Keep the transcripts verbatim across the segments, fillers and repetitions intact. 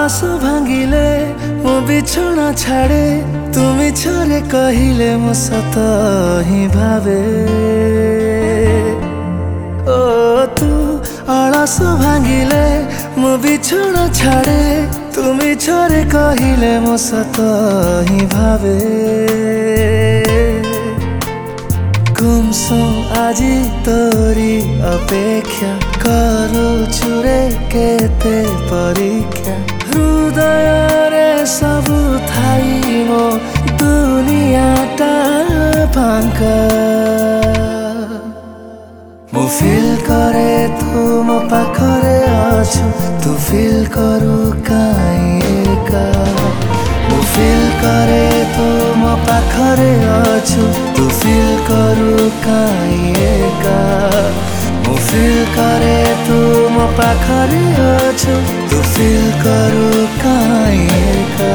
आलस भांगिले मो बिछुणा छाड़े तुम छरे कहिले मो सत ही भावे। ओ तू आलस भांगिले मो बिछुणा छाड़े तुम छरे कहिले मो सत ही भावे। गुमसुम आजी तोरी अपेक्षा करूछु रे केते परीक्षा। हृदय रे सबु थाई मो दुनियाटा फांका। मु फील करे तू मो पाखरे अछु तू फील करू काई एका। मु फील करे तू मो पाखरे अछु तू फील करू काई एका। मु फील करे तू मो पाखरे अछु तू फील करू काई एका।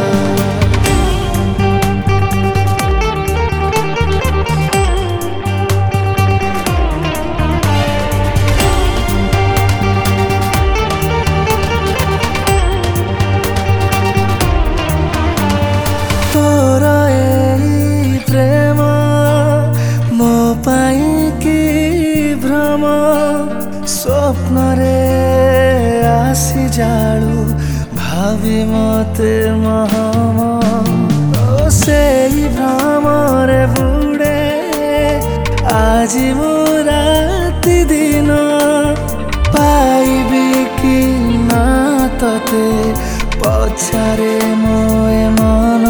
स्वप्न रे आसी जालू भावी मते महम। से भ्रम रे बुड़े आज मु राति दिन पाइबी कि ना तते पछारे मोए मन।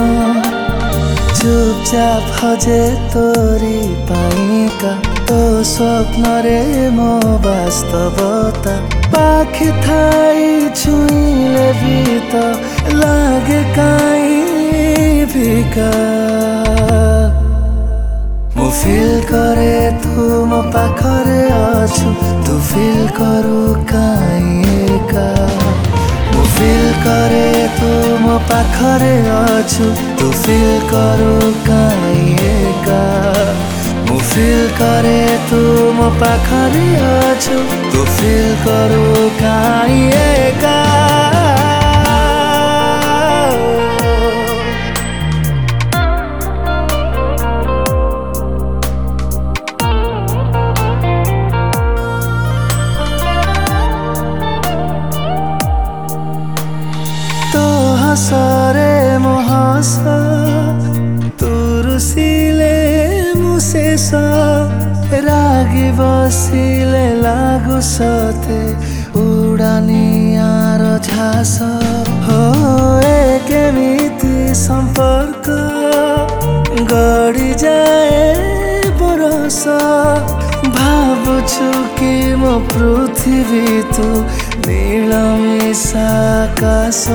चुपचाप हजे तोरी पाइका तो स्वप्न रे मो वास्तवता। पाखे थाई छुईले भी तो लागे काई फिका। मु फील करे तू मो पाखरे अछु तू फील करू काई एका। मु फील करे तू मो पाखरे अछु तू फील करू काई एका। मु फील करे तू मो पाखरे अछु तू फील करू काई एका। तो हसरे मो हस तू रुसिले शेष रागी बसिले लागु सते उड़ानियार झास। हो ए केमिति संपर्क गड़ी जाए बरस। भावुछु कि मो पृथ्वी तू नीलमिशा आकाश।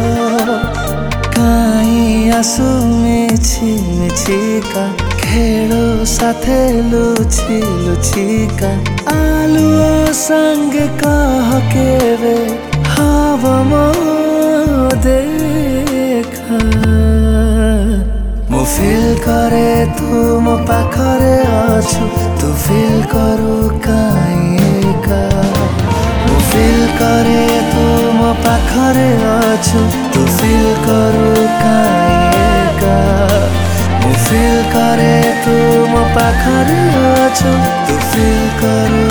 काई आसु मिछि मिछिका खेलो साथे लुछि लुछिका। आलुओ संग कह केवे हव मो देखा। मु फील करे तू मो पाखरे अछु तू फील करू काई एका। मु फील करे तू मो पाखरे अछु तू फील करू काई एका। मु फील करे तू मो पाखरे अछु तू फील करू